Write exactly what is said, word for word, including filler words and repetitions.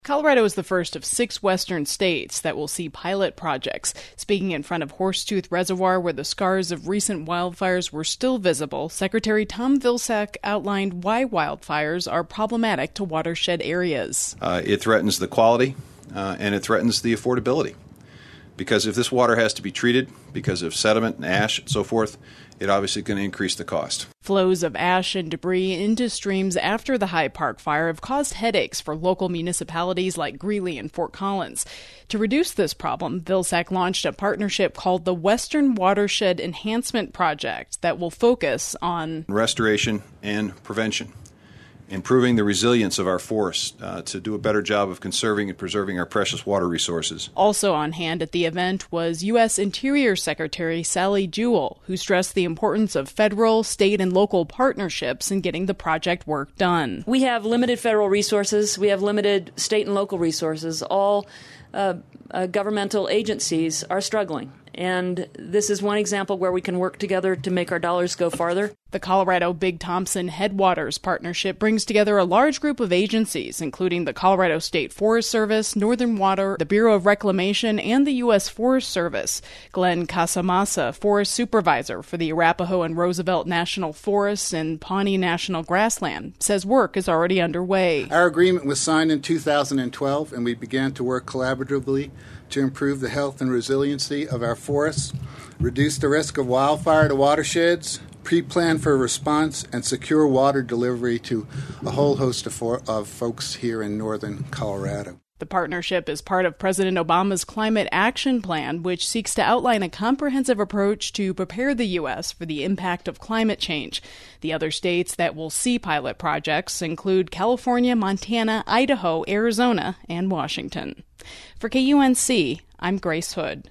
Colorado is the first of six western states that will see pilot projects. Speaking in front of Horsetooth Reservoir, where the scars of recent wildfires were still visible, Secretary Tom Vilsack outlined why wildfires are problematic to watershed areas. Uh, it threatens the quality uh, and it threatens the affordability. Because if this water has to be treated because of sediment and ash and so forth, it obviously going to increase the cost. Flows of ash and debris into streams after the Hyde Park fire have caused headaches for local municipalities like Greeley and Fort Collins. To reduce this problem, Vilsack launched a partnership called the Western Watershed Enhancement Project that will focus on restoration and prevention, improving the resilience of our forests uh, to do a better job of conserving and preserving our precious water resources. Also on hand at the event was U S Interior Secretary Sally Jewell, who stressed the importance of federal, state, and local partnerships in getting the project work done. We have limited federal resources. We have limited state and local resources. All uh, uh, governmental agencies are struggling. And this is one example where we can work together to make our dollars go farther. The Colorado Big Thompson Headwaters Partnership brings together a large group of agencies, including the Colorado State Forest Service, Northern Water, the Bureau of Reclamation, and the U S Forest Service. Glenn Casamassa, Forest Supervisor for the Arapahoe and Roosevelt National Forests and Pawnee National Grassland, says work is already underway. Our agreement was signed in two thousand twelve, and we began to work collaboratively to improve the health and resiliency of our forests, reduce the risk of wildfire to watersheds, pre-plan for response, and secure water delivery to a whole host of, for- of folks here in northern Colorado. The partnership is part of President Obama's Climate Action Plan, which seeks to outline a comprehensive approach to prepare the U S for the impact of climate change. The other states that will see pilot projects include California, Montana, Idaho, Arizona, and Washington. For K U N C, I'm Grace Hood.